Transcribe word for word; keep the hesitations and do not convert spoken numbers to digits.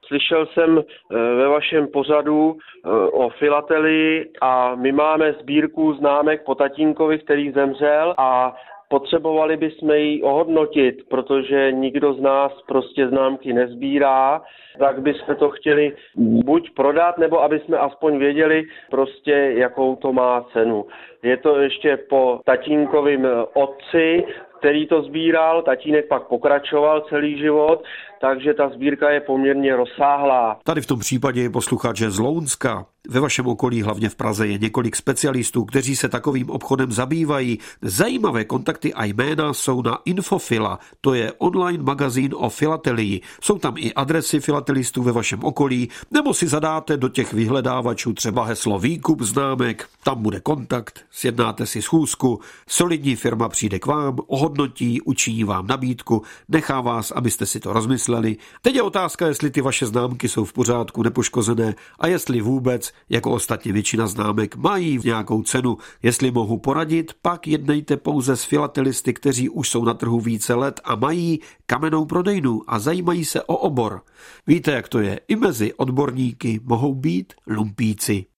slyšel jsem ve vašem pořadu o filatelii a my máme sbírku známek po tatínkovi, který zemřel a potřebovali bychom ji ohodnotit, protože nikdo z nás prostě známky nezbírá, tak bychom to chtěli buď prodat, nebo aby jsme aspoň věděli prostě, jakou to má cenu. Je to ještě po tatínkovým otci, který to sbíral, tatínek pak pokračoval celý život, takže ta sbírka je poměrně rozsáhlá. Tady v tom případě je posluchač z Lounska. Ve vašem okolí, hlavně v Praze, je několik specialistů, kteří se takovým obchodem zabývají. Zajímavé kontakty a jména jsou na Infofila, to je online magazín o filatelii. Jsou tam i adresy filatelistů ve vašem okolí, nebo si zadáte do těch vyhledávačů třeba heslo výkup známek, tam bude kontakt, sjednáte si schůzku, solidní firma přijde k vám, ohodnotí, učiní vám nabídku, nechá vás, abyste si to rozmysleli. Teď je otázka, jestli ty vaše známky jsou v pořádku, nepoškozené a jestli vůbec, jako ostatně většina známek, mají nějakou cenu. Jestli mohu poradit, pak jednejte pouze s filatelisty, kteří už jsou na trhu více let a mají kamennou prodejnu a zajímají se o obor. Víte, jak to je, i mezi odborníky mohou být lumpíci.